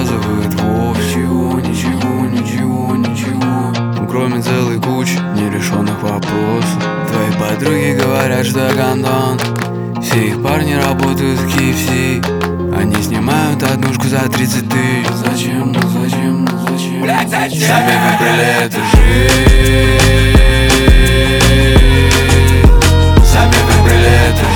связывает вовсе ничего, кроме целой кучи нерешенных вопросов. Твои подруги говорят, что гандон, все их парни работают в KFC. Они снимают однушку за 30 тысяч. Зачем, Блядь, зачем? Сами выбрали эту жизнь. Сами выбрали эту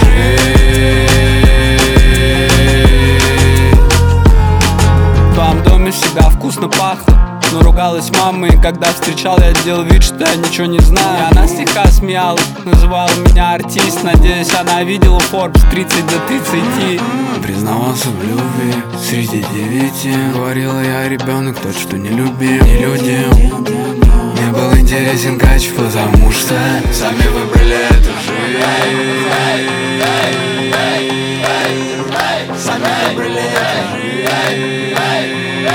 жизнь. В твоем доме всегда вкусно пахло, но ругалась мама, и когда встречал, я делал вид, что я ничего не знаю. И она слегка смеялась, называла меня артист. Надеюсь, она видела Forbes 30 до 30. Признавался в любви среди 9. Говорила я ребенок, тот, что не любил, не людям. Мне был интересен качев, потому что сами выбрали эту жизнь. Сами выбрали эту жизнь.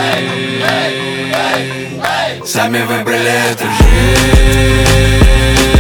Сами выбрали эту жизнь.